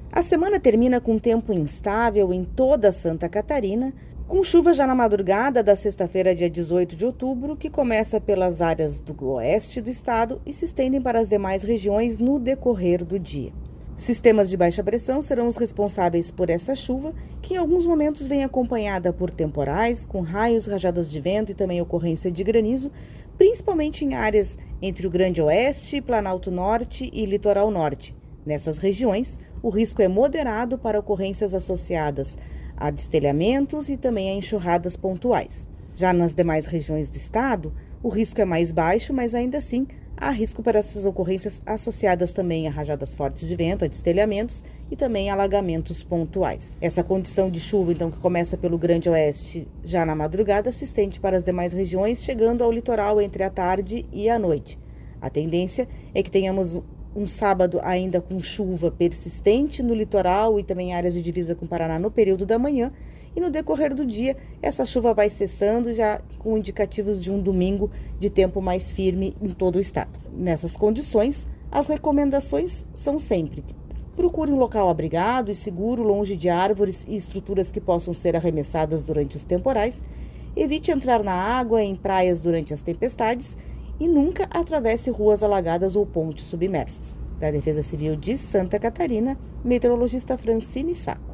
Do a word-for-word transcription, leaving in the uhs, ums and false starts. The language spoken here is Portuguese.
A semana termina com tempo instável em toda Santa Catarina, com chuva já na madrugada da sexta-feira, dia dezoito de outubro, que começa pelas áreas do oeste do estado e se estendem para as demais regiões no decorrer do dia. Sistemas de baixa pressão serão os responsáveis por essa chuva, que em alguns momentos vem acompanhada por temporais, com raios, rajadas de vento e também ocorrência de granizo, principalmente em áreas entre o Grande Oeste, Planalto Norte e Litoral Norte. Nessas regiões, o risco é moderado para ocorrências associadas a destelhamentos e também a enxurradas pontuais. Já nas demais regiões do estado, o risco é mais baixo, mas ainda assim há risco para essas ocorrências associadas também a rajadas fortes de vento, a destelhamentos e também a alagamentos pontuais. Essa condição de chuva, então, que começa pelo Grande Oeste já na madrugada, se estende para as demais regiões, chegando ao litoral entre a tarde e a noite. A tendência é que tenhamos um sábado ainda com chuva persistente no litoral e também áreas de divisa com o Paraná no período da manhã, e no decorrer do dia essa chuva vai cessando, já com indicativos de um domingo de tempo mais firme em todo o estado. Nessas condições, as recomendações são sempre: procure um local abrigado e seguro, longe de árvores e estruturas que possam ser arremessadas durante os temporais, evite entrar na água em praias durante as tempestades e nunca atravesse ruas alagadas ou pontes submersas. Da Defesa Civil de Santa Catarina, meteorologista Francine Sá.